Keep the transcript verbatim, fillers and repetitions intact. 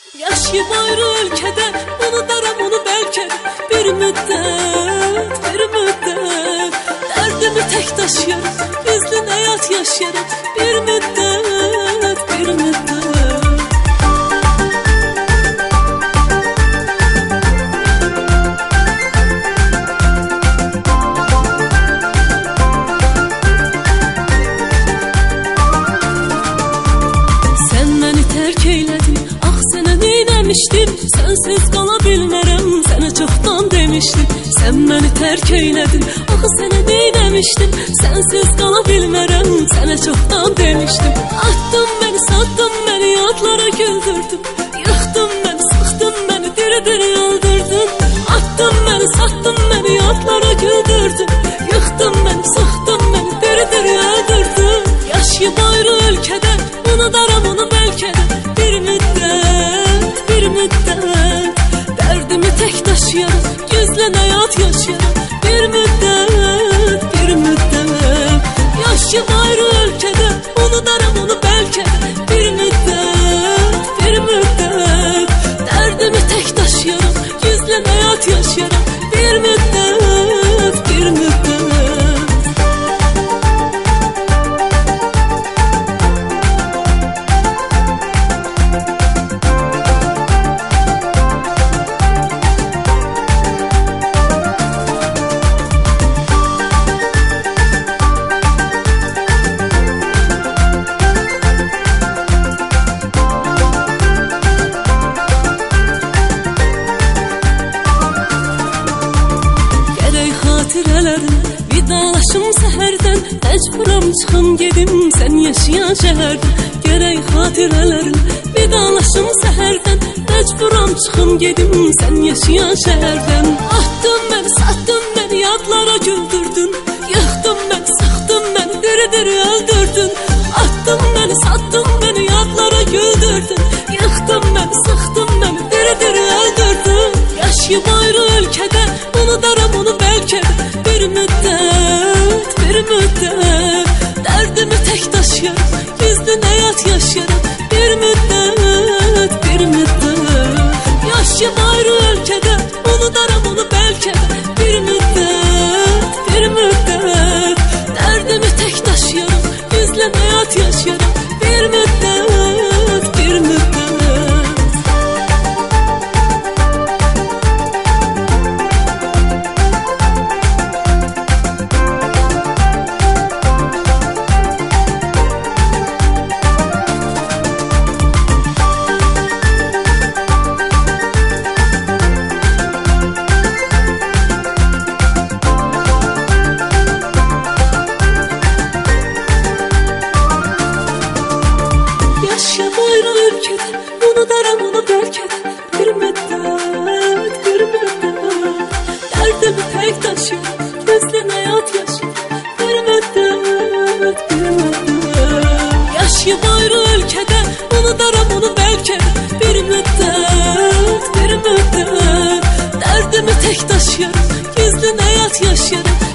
Yaşayım ayrı ülkede, unutarım onu belki bir müddet, bir müddet. Derdimi tek taşıyorum, gizli hayat yaşarım bir müddet, bir müddet. Sen beni terk eyledin, ah sənə neyləmişdim? Sensiz qala bilmərəm, sənə çoxdan demişdim. Sen beni terk eyledin, ah sənə neyləmişdim? Sensiz qala bilmərəm, sənə çoxdan demişdim. Attın beni, sattın beni, yadlara güldürdün. Yıxdın beni, sıxdın beni, diri-diri öldürdün. Attın beni, sattın beni, yadlara güldürdün. Yıxdın beni, sıxdın beni, diri-diri öldürdün. Yaşayım ayrı ülkede, unutarım onu belki de bir müddet, bir müddet. Derdimi tek taşıyorum, gizlen hayat yaşıyorum bir müddet, bir müddet. Yaşayım ayrı ülkede, unutarım onu belki de bir müddet, bir müddet. Derdimi tek taşıyorum, gizlen hayat yaşıyorum bir müddet, bir müddet. Vidalaşım səhərdən, məcburam çıxım gedim sən yaşayan şəhərdən. Gərək xatirələrin, vidalaşım səhərdən, məcburam çıxım gedim sən yaşayan şəhərdən. Attın məni, sattın məni, yadlara güldürdün. Yıxdın məni, sıxdın məni, diri-diri öldürdün. Attın məni, sattın məni, yadlara güldürdün. Yıxdın məni, sıxdın məni, diri-diri öldürdün. Yaşayım ayrı ülkede, unutarım onu belki de bir müddet, bir müddet. Derdimi tek taşıyorum, gizli hayat yaşarım bir müddet, bir müddet. Yaşayım ayrı ülkede, unutarım onu belki de bir müddet, bir müddet. Derdimi tek taşıyorum, gizli hayat yaşarım bir müddet, bir müddet. Unutarım onu belki de bir müddet, bir müddet. Derdimi tek taşıyorum, gizli hayat yaşıyorum bir müddet, bir müddet. Yaşayım ayrı ülkede, unutarım onu belki de bir müddet, bir müddet. Derdimi tek taşıyorum, gizli hayat yaşıyorum